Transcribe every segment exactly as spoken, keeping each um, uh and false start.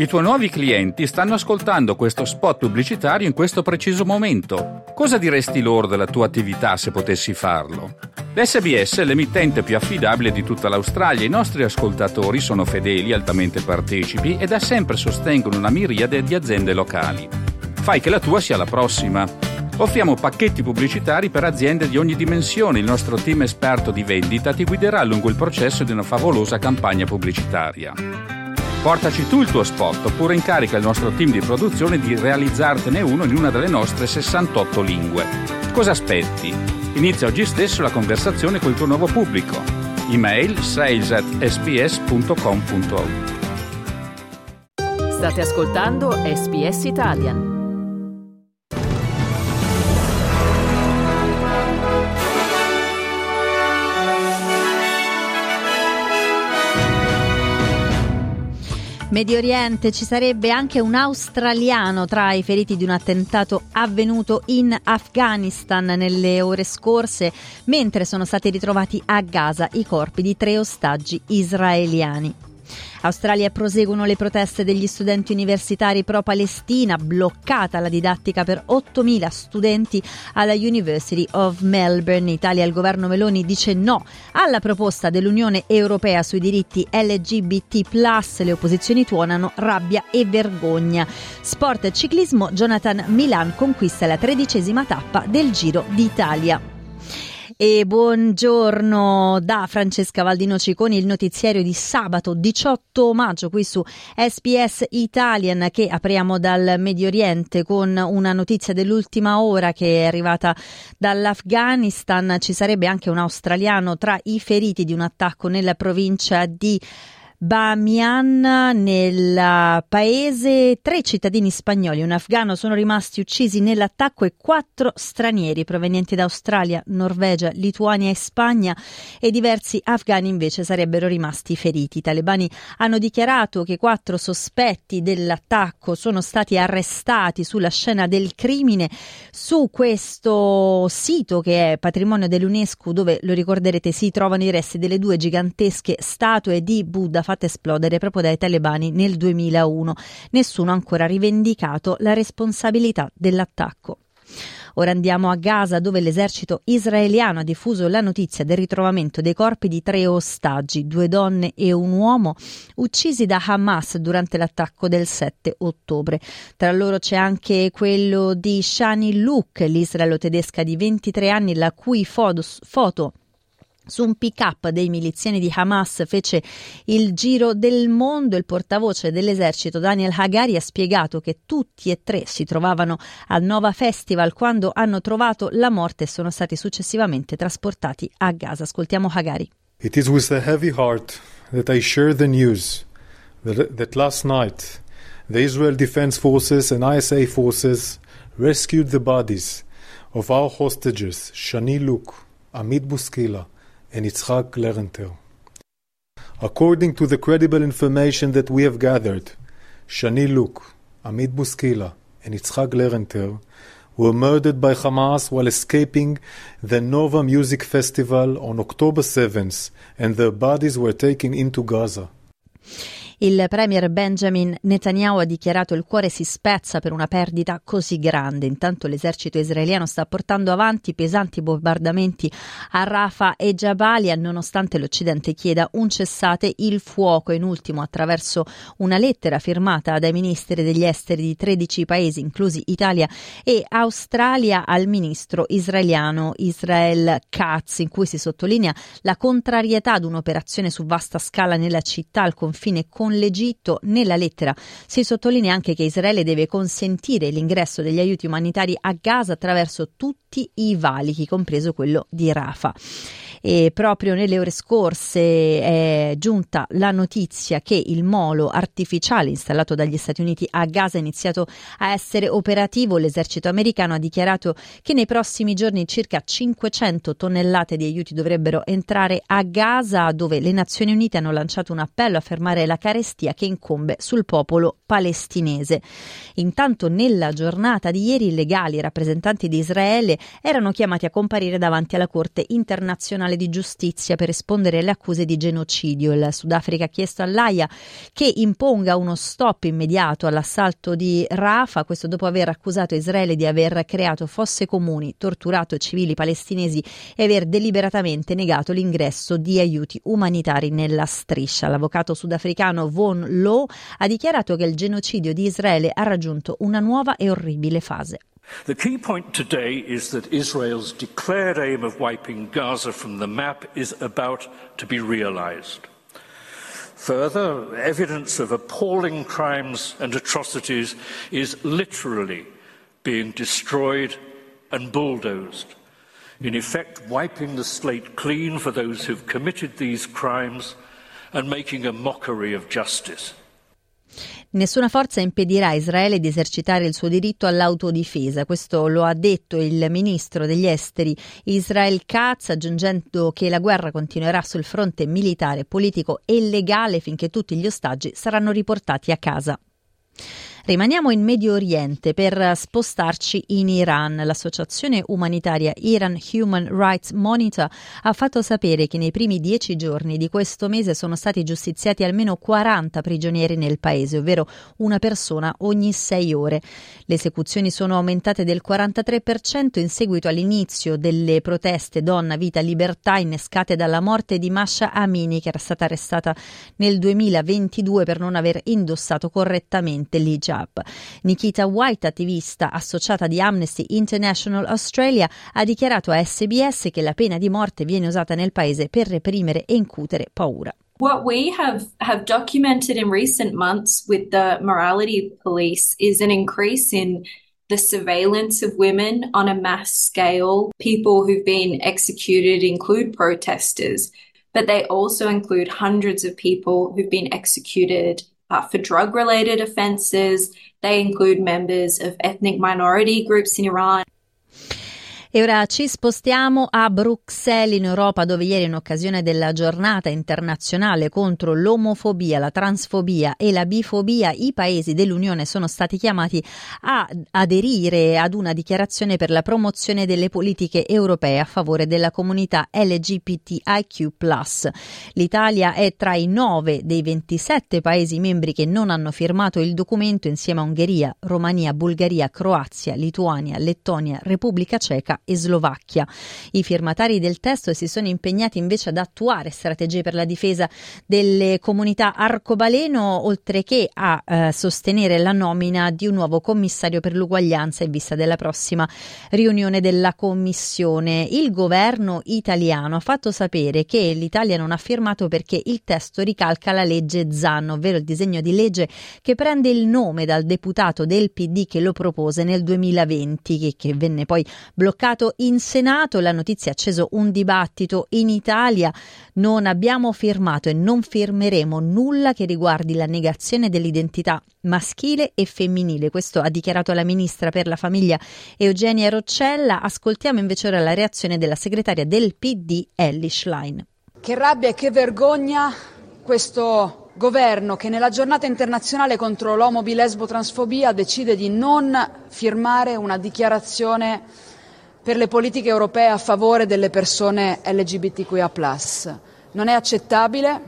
I tuoi nuovi clienti stanno ascoltando questo spot pubblicitario in questo preciso momento. Cosa diresti loro della tua attività se potessi farlo? L'S B S è l'emittente più affidabile di tutta l'Australia. I nostri ascoltatori sono fedeli, altamente partecipi e da sempre sostengono una miriade di aziende locali. Fai che la tua sia la prossima. Offriamo pacchetti pubblicitari per aziende di ogni dimensione. Il nostro team esperto di vendita ti guiderà lungo il processo di una favolosa campagna pubblicitaria. Portaci tu il tuo spot oppure incarica il nostro team di produzione di realizzartene uno in una delle nostre sessantotto lingue. Cosa aspetti? Inizia oggi stesso la conversazione col tuo nuovo pubblico. Email sales at s b s punto com punto a u. State ascoltando S B S Italian. Medio Oriente, ci sarebbe anche un australiano tra i feriti di un attentato avvenuto in Afghanistan nelle ore scorse, mentre sono stati ritrovati a Gaza i corpi di tre ostaggi israeliani. Australia proseguono le proteste degli studenti universitari pro-Palestina, bloccata la didattica per ottomila studenti alla University of Melbourne. In Italia il governo Meloni dice no alla proposta dell'Unione Europea sui diritti L G B T plus, le opposizioni tuonano rabbia e vergogna. Sport e ciclismo, Jonathan Milan conquista la tredicesima tappa del Giro d'Italia. E buongiorno da Francesca Valdinoci con il notiziario di sabato diciotto maggio qui su S B S Italian, che apriamo dal Medio Oriente con una notizia dell'ultima ora che è arrivata dall'Afghanistan. Ci sarebbe anche un australiano tra i feriti di un attacco nella provincia di Bamiyan, nel paese. Tre cittadini spagnoli e un afgano sono rimasti uccisi nell'attacco e quattro stranieri provenienti da Australia, Norvegia, Lituania e Spagna e diversi afgani invece sarebbero rimasti feriti. I talebani hanno dichiarato che quattro sospetti dell'attacco sono stati arrestati sulla scena del crimine su questo sito che è patrimonio dell'UNESCO, dove, lo ricorderete, si trovano i resti delle due gigantesche statue di Buddha fatte esplodere proprio dai talebani nel duemilauno. Nessuno ha ancora rivendicato la responsabilità dell'attacco. Ora andiamo a Gaza, dove l'esercito israeliano ha diffuso la notizia del ritrovamento dei corpi di tre ostaggi, due donne e un uomo, uccisi da Hamas durante l'attacco del sette ottobre. Tra loro c'è anche quello di Shani Luk, l'israelo-tedesca di ventitré anni, la cui foto, foto su un pick-up dei miliziani di Hamas fece il giro del mondo. Il portavoce dell'esercito Daniel Hagari ha spiegato che tutti e tre si trovavano al Nova Festival quando hanno trovato la morte e sono stati successivamente trasportati a Gaza. Ascoltiamo Hagari. It is with a heavy heart that I share the news that, that last night the Israel Defense Forces and I S A forces rescued the bodies of our hostages Shani Luk, Amit Buskila and Yitzhak Lerenter. According to the credible information that we have gathered, Shani Luk, Amit Buskila and Yitzhak Lerenter were murdered by Hamas while escaping the Nova Music Festival on October seventh, and their bodies were taken into Gaza. Il premier Benjamin Netanyahu ha dichiarato: il cuore si spezza per una perdita così grande. Intanto l'esercito israeliano sta portando avanti pesanti bombardamenti a Rafah e Jabalia, nonostante l'Occidente chieda un cessate il fuoco. In ultimo, attraverso una lettera firmata dai ministri degli esteri di tredici paesi, inclusi Italia e Australia, al ministro israeliano Israel Katz, in cui si sottolinea la contrarietà ad un'operazione su vasta scala nella città al confine con l'Egitto. Nella lettera si sottolinea anche che Israele deve consentire l'ingresso degli aiuti umanitari a Gaza attraverso tutti i valichi, compreso quello di Rafah. E proprio nelle ore scorse è giunta la notizia che il molo artificiale installato dagli Stati Uniti a Gaza ha iniziato a essere operativo. L'esercito americano ha dichiarato che nei prossimi giorni circa cinquecento tonnellate di aiuti dovrebbero entrare a Gaza, dove le Nazioni Unite hanno lanciato un appello a fermare la carestia che incombe sul popolo palestinese. Intanto, nella giornata di ieri, i legali e rappresentanti di Israele erano chiamati a comparire davanti alla Corte internazionale internazionale di giustizia per rispondere alle accuse di genocidio. Il Sudafrica ha chiesto all'A I A che imponga uno stop immediato all'assalto di Rafah, questo dopo aver accusato Israele di aver creato fosse comuni, torturato civili palestinesi e aver deliberatamente negato l'ingresso di aiuti umanitari nella striscia. L'avvocato sudafricano Von Low ha dichiarato che il genocidio di Israele ha raggiunto una nuova e orribile fase. The key point today is that Israel's declared aim of wiping Gaza from the map is about to be realized. Further, evidence of appalling crimes and atrocities is literally being destroyed and bulldozed, in effect wiping the slate clean for those who've committed these crimes and making a mockery of justice. Nessuna forza impedirà a Israele di esercitare il suo diritto all'autodifesa. Questo lo ha detto il ministro degli esteri Israel Katz, aggiungendo che la guerra continuerà sul fronte militare, politico e legale finché tutti gli ostaggi saranno riportati a casa. Rimaniamo in Medio Oriente per spostarci in Iran. L'associazione umanitaria Iran Human Rights Monitor ha fatto sapere che nei primi dieci giorni di questo mese sono stati giustiziati almeno quaranta prigionieri nel paese, ovvero una persona ogni sei ore. Le esecuzioni sono aumentate del quarantatré per cento in seguito all'inizio delle proteste Donna, Vita, Libertà innescate dalla morte di Masha Amini, che era stata arrestata nel duemilaventidue per non aver indossato correttamente l'hijab. Nikita White, attivista associata di Amnesty International Australia, ha dichiarato a S B S che la pena di morte viene usata nel paese per reprimere e incutere paura. What we have, have documented in recent months with the morality police is an increase in the surveillance of women on a mass scale. People who've been executed include protesters, but they also include hundreds of people who've been executed Uh, for drug-related offences. They include members of ethnic minority groups in Iran. E ora ci spostiamo a Bruxelles, in Europa, dove ieri, in occasione della giornata internazionale contro l'omofobia, la transfobia e la bifobia, i paesi dell'Unione sono stati chiamati a aderire ad una dichiarazione per la promozione delle politiche europee a favore della comunità L G B T I Q plus. L'Italia è tra i nove dei ventisette paesi membri che non hanno firmato il documento, insieme a Ungheria, Romania, Bulgaria, Croazia, Lituania, Lettonia, Repubblica Ceca e Slovacchia. I firmatari del testo si sono impegnati invece ad attuare strategie per la difesa delle comunità arcobaleno, oltre che a eh, sostenere la nomina di un nuovo commissario per l'uguaglianza in vista della prossima riunione della Commissione. Il governo italiano ha fatto sapere che l'Italia non ha firmato perché il testo ricalca la legge Zan, ovvero il disegno di legge che prende il nome dal deputato del P D che lo propose nel duemilaventi, che, che venne poi bloccato in Senato. La notizia ha acceso un dibattito in Italia. Non abbiamo firmato e non firmeremo nulla che riguardi la negazione dell'identità maschile e femminile. Questo ha dichiarato la ministra per la famiglia Eugenia Roccella. Ascoltiamo invece ora la reazione della segretaria del P D Elly Schlein. Che rabbia e che vergogna questo governo che nella giornata internazionale contro l'omo-bi-lesbo-transfobia decide di non firmare una dichiarazione per le politiche europee a favore delle persone L G B T Q I A plus. Non è accettabile.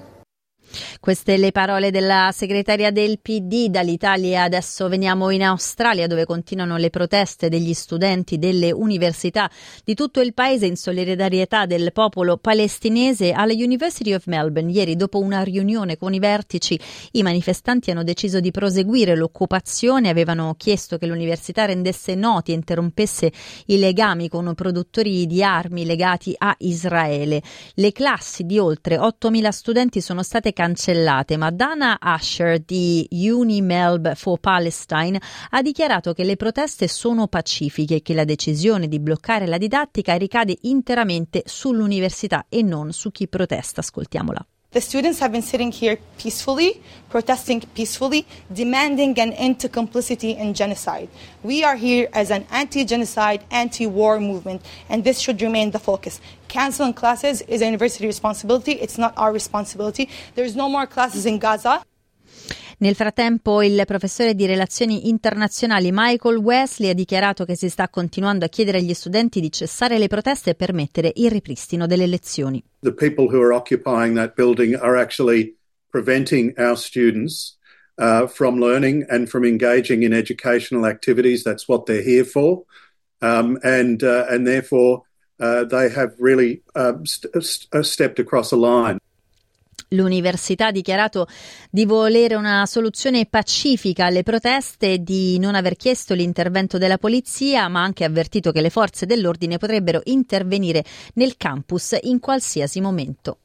Queste le parole della segretaria del P D. Dall'Italia adesso veniamo in Australia, dove continuano le proteste degli studenti delle università di tutto il paese in solidarietà del popolo palestinese. Alla University of Melbourne ieri, dopo una riunione con i vertici, i manifestanti hanno deciso di proseguire l'occupazione. Avevano chiesto che l'università rendesse noti e interrompesse i legami con produttori di armi legati a Israele. Le classi di oltre ottomila studenti sono state cancellate, ma Dana Asher di UniMelb for Palestine ha dichiarato che le proteste sono pacifiche e che la decisione di bloccare la didattica ricade interamente sull'università e non su chi protesta. Ascoltiamola. The students have been sitting here peacefully, protesting peacefully, demanding an end to complicity in genocide. We are here as an anti-genocide, anti-war movement, and this should remain the focus. Canceling classes is a university responsibility. It's not our responsibility. There's no more classes in Gaza. Nel frattempo il professore di relazioni internazionali Michael Wesley ha dichiarato che si sta continuando a chiedere agli studenti di cessare le proteste e permettere il ripristino delle lezioni. The people who are occupying that building are actually preventing our students uh, from learning and from engaging in educational activities. That's what they're here for. Um, and, uh, and therefore uh, they have really uh, st- st- stepped across a line. L'università ha dichiarato di volere una soluzione pacifica alle proteste e di non aver chiesto l'intervento della polizia, ma ha anche avvertito che le forze dell'ordine potrebbero intervenire nel campus in qualsiasi momento.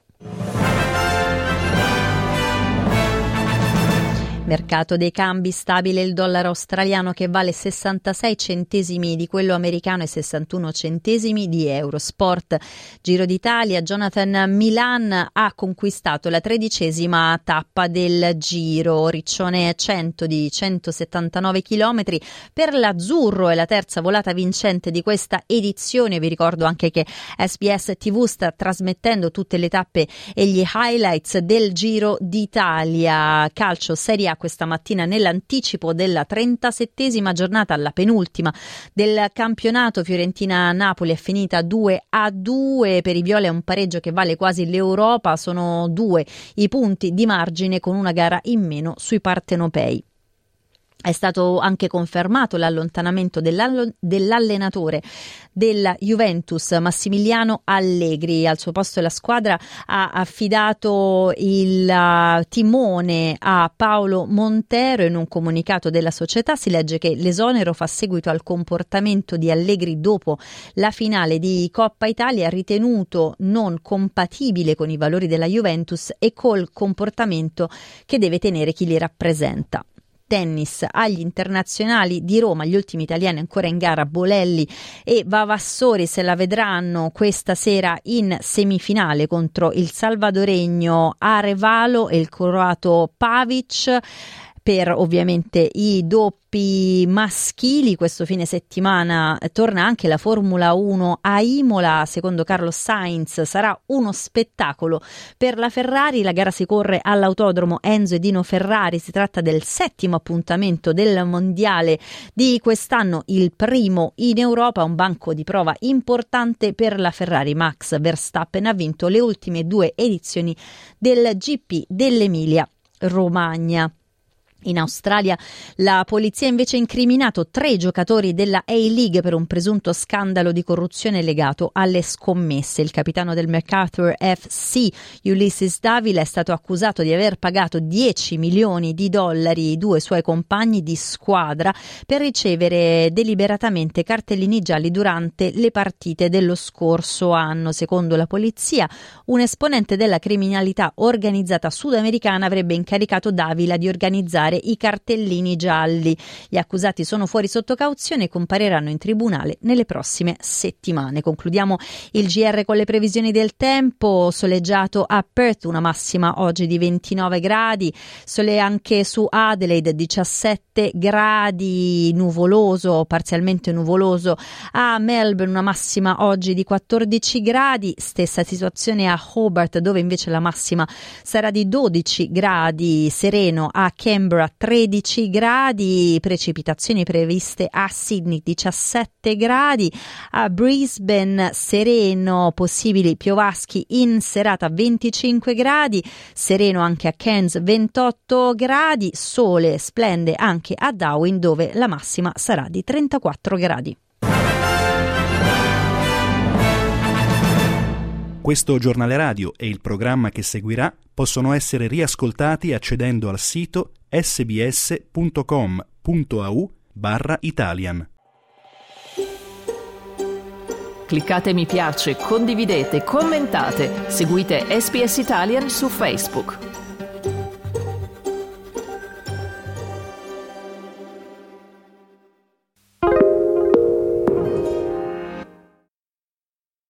Mercato dei cambi stabile, il dollaro australiano che vale sessantasei centesimi di quello americano e sessantuno centesimi di euro. Sport, Giro d'Italia, Jonathan Milan ha conquistato la tredicesima tappa del Giro, Riccione cento di centosettantanove chilometri per l'azzurro, è la terza volata vincente di questa edizione. Vi ricordo anche che S B S tivù sta trasmettendo tutte le tappe e gli highlights del Giro d'Italia. Calcio Serie A questa mattina nell'anticipo della trentasettesima giornata, alla penultima del campionato. Fiorentina-Napoli è finita due a due, per i viola è un pareggio che vale quasi l'Europa, sono due i punti di margine con una gara in meno sui partenopei. È stato anche confermato l'allontanamento dell'allenatore della Juventus, Massimiliano Allegri. Al suo posto la squadra ha affidato il timone a Paolo Montero. In un comunicato della società si legge che l'esonero fa seguito al comportamento di Allegri dopo la finale di Coppa Italia, ritenuto non compatibile con i valori della Juventus e col comportamento che deve tenere chi li rappresenta. Tennis, agli internazionali di Roma, gli ultimi italiani ancora in gara, Bolelli e Vavassori se la vedranno questa sera in semifinale contro il salvadoregno Arevalo e il croato Pavic. Per ovviamente i doppi maschili questo fine settimana torna anche la Formula uno a Imola. Secondo Carlos Sainz sarà uno spettacolo per la Ferrari. La gara si corre all'autodromo Enzo e Dino Ferrari, si tratta del settimo appuntamento del mondiale di quest'anno, il primo in Europa, un banco di prova importante per la Ferrari. Max Verstappen ha vinto le ultime due edizioni del G P dell'Emilia Romagna. In Australia la polizia ha invece incriminato tre giocatori della A-League per un presunto scandalo di corruzione legato alle scommesse. Il capitano del MacArthur F C, Ulysses Davila, è stato accusato di aver pagato dieci milioni di dollari ai due suoi compagni di squadra per ricevere deliberatamente cartellini gialli durante le partite dello scorso anno. Secondo la polizia, un esponente della criminalità organizzata sudamericana avrebbe incaricato Davila di organizzare i cartellini gialli. Gli accusati sono fuori sotto cauzione e compariranno in tribunale nelle prossime settimane. Concludiamo il G R con le previsioni del tempo. Soleggiato a Perth, una massima oggi di ventinove gradi, sole anche su Adelaide, diciassette gradi, nuvoloso, parzialmente nuvoloso a Melbourne, una massima oggi di quattordici gradi, stessa situazione a Hobart dove invece la massima sarà di dodici gradi, sereno a Canberra tredici gradi, precipitazioni previste a Sydney diciassette gradi, a Brisbane sereno, possibili piovaschi in serata venticinque gradi, sereno anche a Cairns ventotto gradi, sole splende anche a Darwin dove la massima sarà di trentaquattro gradi. Questo giornale radio e il programma che seguirà possono essere riascoltati accedendo al sito sbs.com.au barra Italian. Cliccate mi piace, condividete, commentate, seguite S B S Italian su Facebook.